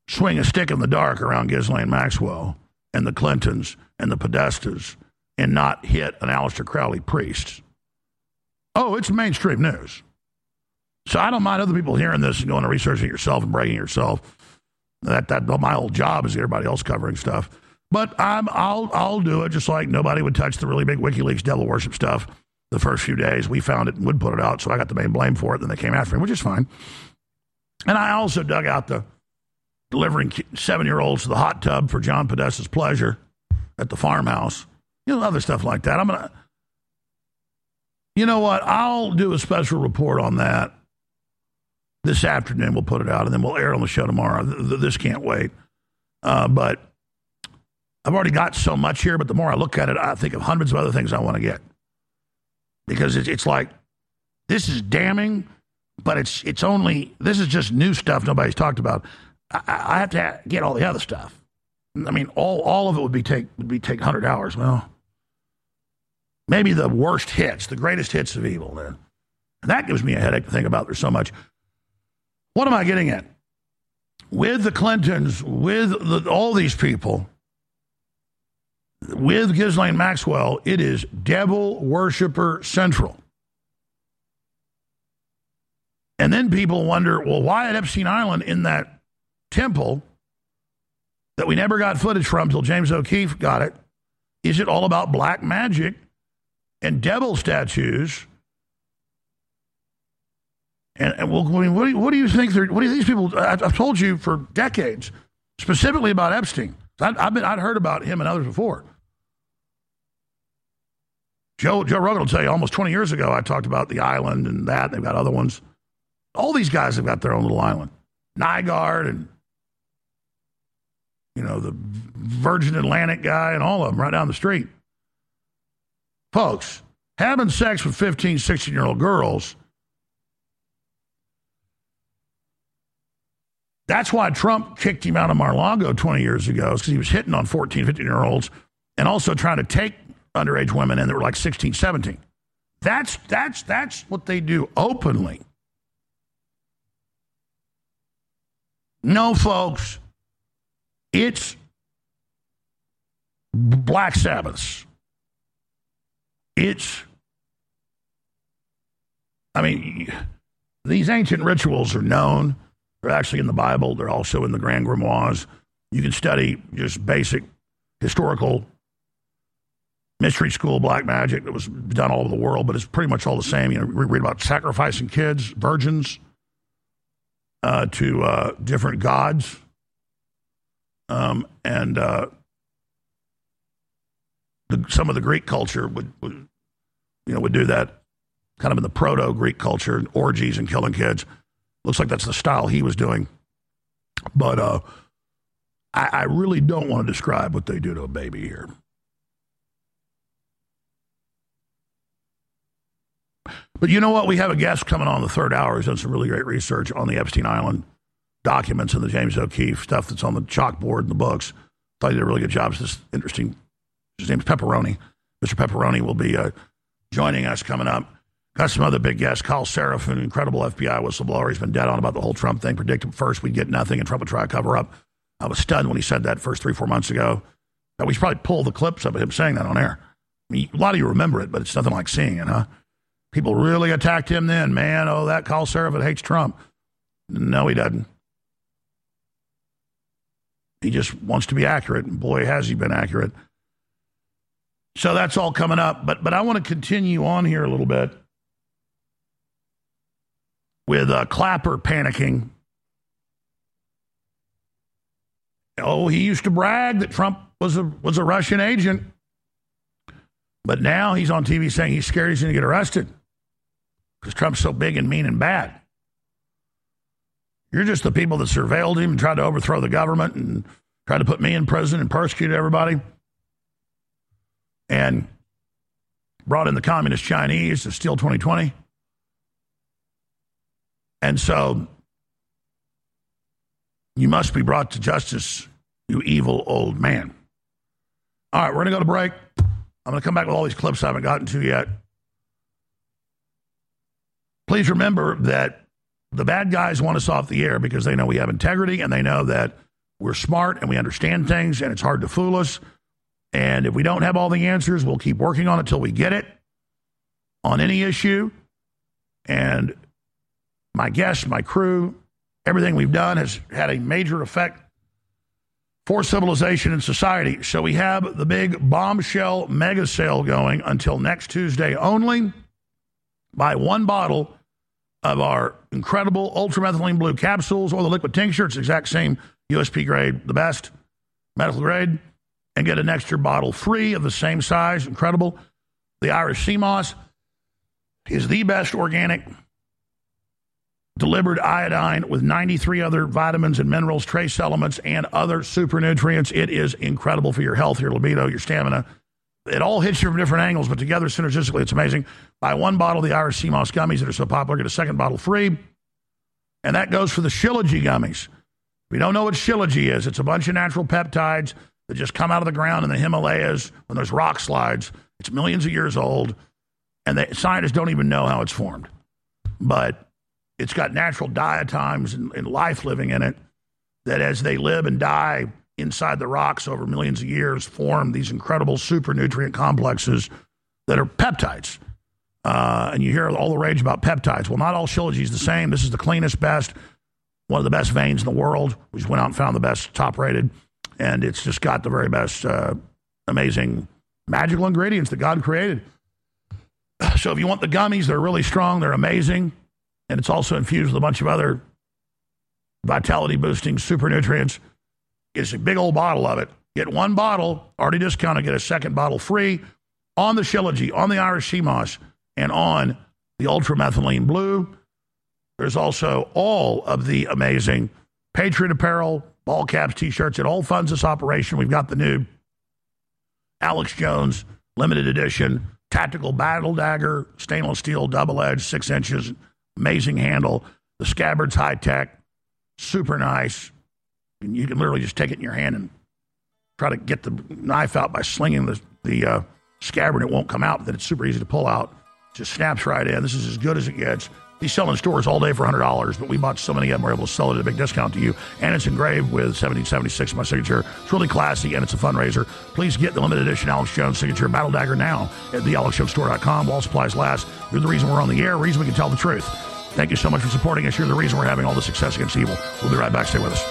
swing a stick in the dark around Ghislaine Maxwell and the Clintons and the Podestas and not hit an Aleister Crowley priest. Oh, it's mainstream news. So I don't mind other people hearing this and going to research it yourself and breaking yourself. That that my whole job is everybody else covering stuff. But I'm I'll I'll do it just like nobody would touch the really big WikiLeaks devil worship stuff the first few days. We found it and would put it out, so I got the main blame for it. Then they came after me, which is fine. And I also dug out the delivering seven-year-olds to the hot tub for John Podesta's pleasure at the farmhouse. You know, other stuff like that. I'm gonna. You know what? I'll do a special report on that this afternoon. We'll put it out, and then we'll air it on the show tomorrow. This can't wait. Uh, but I've already got so much here, but the more I look at it, I think of hundreds of other things I want to get. Because it's, it's like, this is damning, but it's it's only, this is just new stuff nobody's talked about. I, I have to get all the other stuff. I mean, all all of it would be take would be take one hundred hours. Well, maybe the worst hits, the greatest hits of evil. Then. And that gives me a headache to think about. There's so much. What am I getting at? With the Clintons, with the, all these people, with Ghislaine Maxwell, it is devil worshiper central. And then people wonder, well, why at Epstein Island in that temple that we never got footage from until James O'Keefe got it, is it all about black magic and devil statues? And, and well, I mean, what, do you, what do you think? What do these people? I've, I've told you for decades, specifically about Epstein. I've, I've been, I'd heard about him and others before. Joe Joe Rogan will tell you. Almost twenty years ago, I talked about the island and that. They've got other ones. All these guys have got their own little island. Nygaard and you know the Virgin Atlantic guy and all of them right down the street. Folks, having sex with fifteen, sixteen-year-old girls. That's why Trump kicked him out of Mar-a-Lago twenty years ago, because he was hitting on fourteen, fifteen-year-olds and also trying to take underage women in that were like sixteen, seventeen. That's, that's, that's what they do openly. No, folks, it's Black Sabbaths. It's, I mean, these ancient rituals are known. They're actually in the Bible. They're also in the Grand Grimoires. You can study just basic historical mystery school black magic that was done all over the world, but it's pretty much all the same. You know, we read about sacrificing kids, virgins, uh, to uh, different gods, um, and uh, the, some of the Greek culture would, would, you know, would do that, kind of in the proto-Greek culture, orgies and killing kids. Looks like that's the style he was doing. But uh, I, I really don't want to describe what they do to a baby here. But you know what? We have a guest coming on the third hour who's done some really great research on the Epstein Island documents and the James O'Keefe stuff that's on the chalkboard and the books. Thought he did a really good job. It's just interesting. His name's Pepperoni. Mister Pepperoni will be uh, joining us coming up. Got some other big guests. Kyle Seraph, an incredible F B I whistleblower. He's been dead on about the whole Trump thing. Predicted first we'd get nothing and Trump would try to cover up. I was stunned when he said that first three, four months ago. Now, we should probably pull the clips of him saying that on air. I mean, a lot of you remember it, but it's nothing like seeing it, huh? People really attacked him then. Man, oh, that Kyle Seraph hates Trump. No, he doesn't. He just wants to be accurate, and boy, has he been accurate. So that's all coming up. But, but I want to continue on here a little bit with uh, Clapper panicking. Oh, he used to brag that Trump was a was a Russian agent. But now he's on T V saying he's scared he's going to get arrested because Trump's so big and mean and bad. You're just the people that surveilled him and tried to overthrow the government and tried to put me in prison and persecuted everybody. And brought in the communist Chinese to steal twenty twenty. And so you must be brought to justice, you evil old man. All right, we're going to go to break. I'm going to come back with all these clips I haven't gotten to yet. Please remember that the bad guys want us off the air because they know we have integrity and they know that We're smart and we understand things, and it's hard to fool us. And if we don't have all the answers, we'll keep working on it till we get it on any issue. And my guests, my crew, everything we've done has had a major effect for civilization and society. So we have the big bombshell mega sale going until next Tuesday only. Buy one bottle of our incredible ultramethylene blue capsules or the liquid tincture. It's the exact same U S P grade, the best medical grade, and get an extra bottle free of the same size. Incredible. The Irish Sea Moss is the best organic delivered iodine with ninety-three other vitamins and minerals, trace elements, and other super nutrients. It is incredible for your health, your libido, your stamina. It all hits you from different angles, but together synergistically, it's amazing. Buy one bottle of the Irish Sea Moss gummies that are so popular, get a second bottle free. And that goes for the Shilajit gummies. If you don't know what Shilajit is, it's a bunch of natural peptides that just come out of the ground in the Himalayas when there's rock slides. It's millions of years old, and the scientists don't even know how it's formed. But it's got natural diatoms and, and life living in it that as they live and die inside the rocks over millions of years form these incredible super nutrient complexes that are peptides. Uh, and you hear all the rage about peptides. Well, not all Shilajit is the same. This is the cleanest, best, one of the best veins in the world. We just went out and found the best, top rated. And it's just got the very best, uh, amazing, magical ingredients that God created. So if you want the gummies, they're really strong. They're amazing. And it's also infused with a bunch of other vitality-boosting super nutrients. It's a big old bottle of it. Get one bottle, already discounted, get a second bottle free on the Shilajit, on the Irish Sea Moss, and on the ultramethylene blue. There's also all of the amazing Patriot apparel, ball caps, T-shirts. It all funds this operation. We've got the new Alex Jones limited edition tactical battle dagger, stainless steel, double-edged, six inches, amazing handle. The scabbard's high-tech, super nice. And you can literally just take it in your hand and try to get the knife out by slinging the, the uh, scabbard. It won't come out, but then it's super easy to pull out. Just snaps right in. This is as good as it gets. These sell in stores all day for one hundred dollars, but we bought so many of them, we're able to sell it at a big discount to you. And it's engraved with seventeen seventy-six, my signature. It's really classy, and it's a fundraiser. Please get the limited edition Alex Jones signature battle dagger now at the alex jones store dot com. While supplies last. You're the reason we're on the air, reason we can tell the truth. Thank you so much for supporting us. You're the reason we're having all the success against evil. We'll be right back. Stay with us.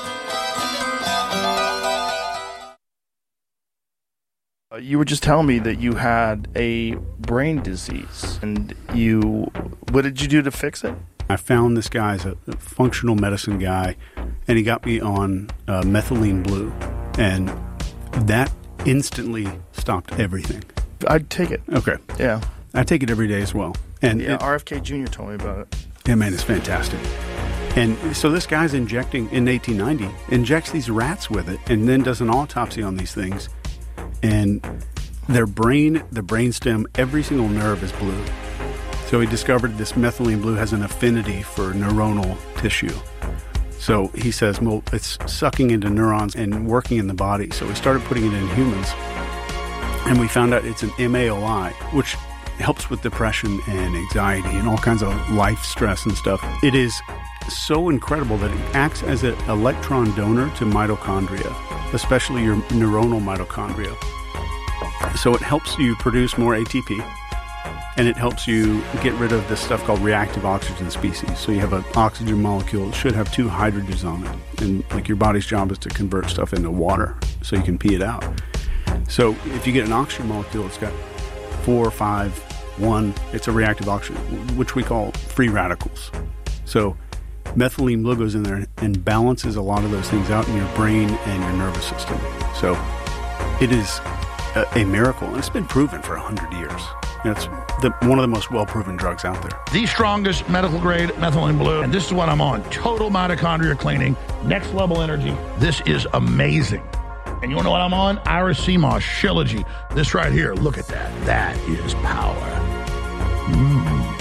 You were just telling me that you had a brain disease, and you, what did you do to fix it? I found this guy's a functional medicine guy, and he got me on uh, methylene blue, and that instantly stopped everything. I'd take it. Okay. Yeah. I take it every day as well. And yeah, it, R F K Junior told me about it. Yeah, man, it's fantastic. And so this guy's injecting, in eighteen ninety, injects these rats with it, and then does an autopsy on these things. And their brain, the brainstem, every single nerve is blue. So he discovered this methylene blue has an affinity for neuronal tissue. So he says, well, it's sucking into neurons and working in the body. So we started putting it in humans. And we found out it's an M A O I, which helps with depression and anxiety and all kinds of life stress and stuff. It is so incredible that it acts as an electron donor to mitochondria, especially your neuronal mitochondria. So it helps you produce more A T P, and it helps you get rid of this stuff called reactive oxygen species. So you have an oxygen molecule that should have two hydrogens on it, and like your body's job is to convert stuff into water so you can pee it out. So if you get an oxygen molecule, it's got four, five, one, it's a reactive oxygen, which we call free radicals. So methylene blue goes in there and balances a lot of those things out in your brain and your nervous system. So it is a, a miracle, and it's been proven for one hundred years. It's the, one of the most well-proven drugs out there. The strongest medical grade methylene blue, and this is what I'm on. Total mitochondria cleaning, next level energy. This is amazing. And you want to know what I'm on? Irish Sea Moss, Shilajit. This right here, look at that. That is power. Mm.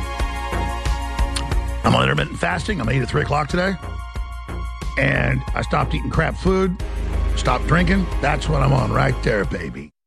I'm on intermittent fasting. I'm eating at three o'clock today. And I stopped eating crap food, stopped drinking. That's what I'm on right there, baby.